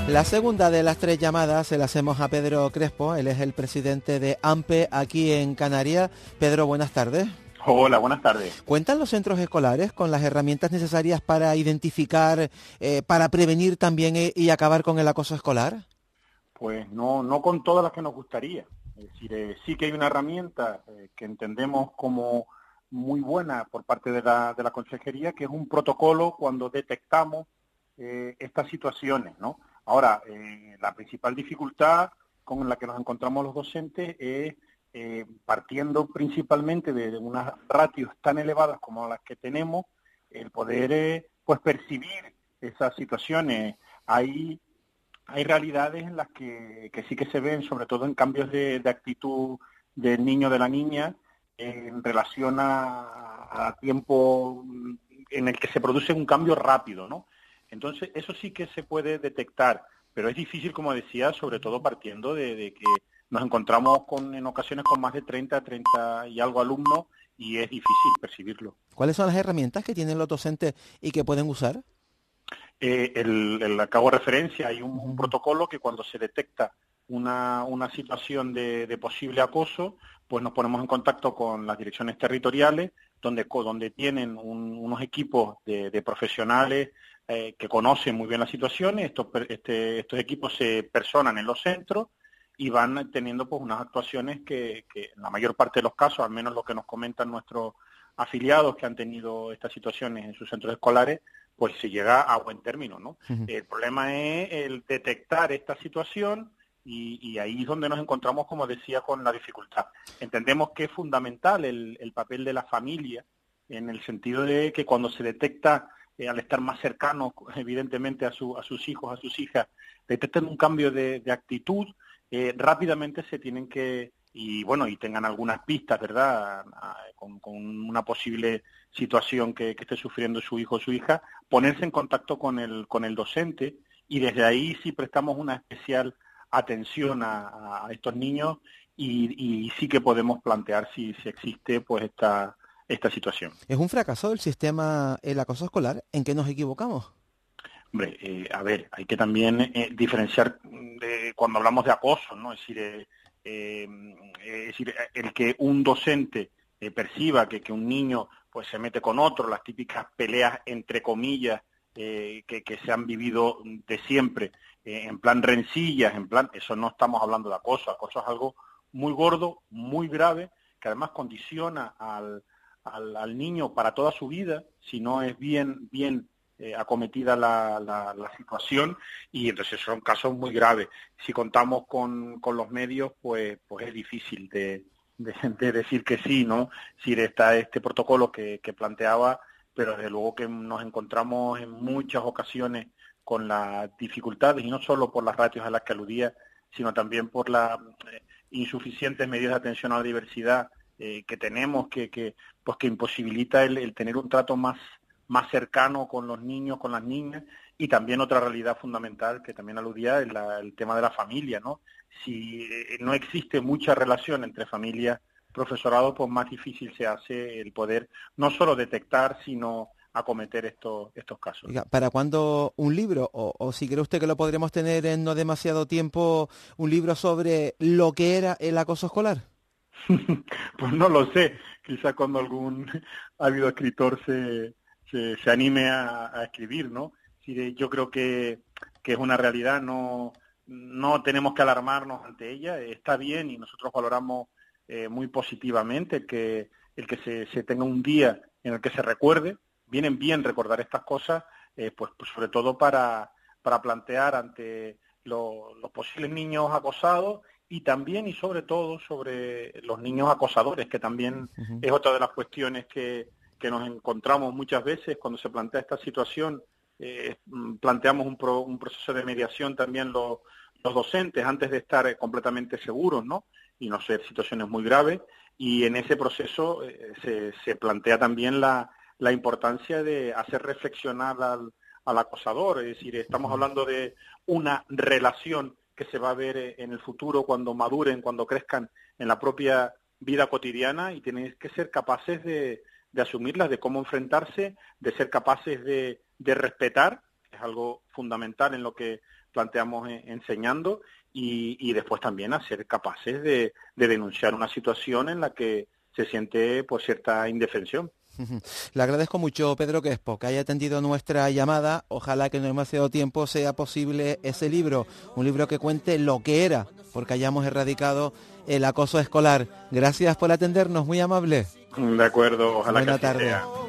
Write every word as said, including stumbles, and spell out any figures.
La segunda de las tres llamadas se la hacemos a Pedro Crespo, él es el presidente de AMPE aquí en Canarias. Pedro, buenas tardes. Hola, buenas tardes. ¿Cuentan los centros escolares con las herramientas necesarias para identificar, eh, para prevenir también y, y acabar con el acoso escolar? Pues no, no con todas las que nos gustaría. Es decir, eh, sí que hay una herramienta eh, que entendemos como muy buena por parte de la, de la Consejería, que es un protocolo cuando detectamos eh, estas situaciones, ¿no? Ahora, eh, la principal dificultad con la que nos encontramos los docentes es eh, partiendo principalmente de, de unas ratios tan elevadas como las que tenemos, el poder eh, pues percibir esas situaciones. Hay, hay realidades en las que, que sí que se ven, sobre todo en cambios de, de actitud del niño o de la niña, eh, en relación a, a tiempo en el que se produce un cambio rápido, ¿no? Entonces, eso sí que se puede detectar, pero es difícil, como decía, sobre todo partiendo de, de que nos encontramos con en ocasiones con más de treinta, treinta y algo alumnos y es difícil percibirlo. ¿Cuáles son las herramientas que tienen los docentes y que pueden usar? Eh, el, el, acabo de referencia, hay un, un protocolo que cuando se detecta una, una situación de, de posible acoso, pues nos ponemos en contacto con las direcciones territoriales, donde, donde tienen un, unos equipos de, de profesionales eh, que conocen muy bien la situación. Estos, este, estos equipos se personan en los centros y van teniendo pues unas actuaciones que, que en la mayor parte de los casos, al menos lo que nos comentan nuestros afiliados que han tenido estas situaciones en sus centros escolares, pues se llega a buen término, ¿no? Uh-huh. El problema es el detectar esta situación y, y ahí es donde nos encontramos, como decía, con la dificultad. Entendemos que es fundamental el, el papel de la familia, en el sentido de que cuando se detecta, eh, al estar más cercano, evidentemente, a, su, a sus hijos, a sus hijas, detectan un cambio de, de actitud, eh, rápidamente se tienen que, y bueno, y tengan algunas pistas, ¿verdad?, con, con una posible situación que, que esté sufriendo su hijo o su hija, ponerse en contacto con el, con el docente y desde ahí sí prestamos una especial atención a, a estos niños y, y sí que podemos plantear si, si existe pues esta, esta situación. ¿Es un fracaso del sistema el acoso escolar? ¿En qué nos equivocamos? Hombre, eh, a ver, hay que también eh, diferenciar de, cuando hablamos de acoso, ¿no? Es decir, eh, eh, es decir, el que un docente eh, perciba que, que un niño pues se mete con otro, las típicas peleas entre comillas eh, que, que se han vivido de siempre, eh, en plan rencillas, en plan, eso no estamos hablando de acoso, acoso es algo muy gordo, muy grave, que además condiciona al, al, al niño para toda su vida, si no es bien, bien eh, acometida la, la, la situación, y entonces son casos muy graves. Si contamos con, con los medios, pues, pues es difícil de De, de decir que sí, ¿no? Si está este protocolo que, que planteaba, pero desde luego que nos encontramos en muchas ocasiones con las dificultades, y no solo por las ratios a las que aludía, sino también por las eh, insuficientes medidas de atención a la diversidad eh, que tenemos, que, que, pues que imposibilita el, el tener un trato más, más cercano con los niños, con las niñas, y también otra realidad fundamental que también aludía es la, el tema de la familia, ¿no? Si eh, no existe mucha relación entre familia y profesorado, pues más difícil se hace el poder no solo detectar, sino acometer estos estos casos. Oiga, ¿para cuándo un libro? O, o si cree usted que lo podremos tener en no demasiado tiempo, un libro sobre lo que era el acoso escolar. Pues no lo sé, quizá cuando algún ávido escritor se, se, se anime a, a escribir, ¿no? Sí, yo creo que, que es una realidad, no, no tenemos que alarmarnos ante ella, está bien y nosotros valoramos eh, muy positivamente el que, el que se, se tenga un día en el que se recuerde, vienen bien recordar estas cosas, eh, pues, pues sobre todo para, para plantear ante lo, los posibles niños acosados y también y sobre todo sobre los niños acosadores, que también uh-huh. es otra de las cuestiones que, que nos encontramos muchas veces cuando se plantea esta situación. Eh, planteamos un, pro, un proceso de mediación también los, los docentes antes de estar eh, completamente seguros, ¿no? Y no ser situaciones muy graves, y en ese proceso eh, se, se plantea también la, la importancia de hacer reflexionar al, al acosador, es decir, estamos hablando de una relación que se va a ver en el futuro cuando maduren, cuando crezcan en la propia vida cotidiana, y tienen que ser capaces de, de asumirlas, de cómo enfrentarse, de ser capaces de, de respetar, que es algo fundamental en lo que planteamos eh, enseñando y, y después también a ser capaces de, de denunciar una situación en la que se siente pues cierta indefensión. Le agradezco mucho, Pedro Crespo, que haya atendido nuestra llamada. Ojalá que en demasiado tiempo sea posible ese libro, un libro que cuente lo que era, porque hayamos erradicado el acoso escolar. Gracias por atendernos, muy amable. De acuerdo, ojalá Buena que así tarde. sea.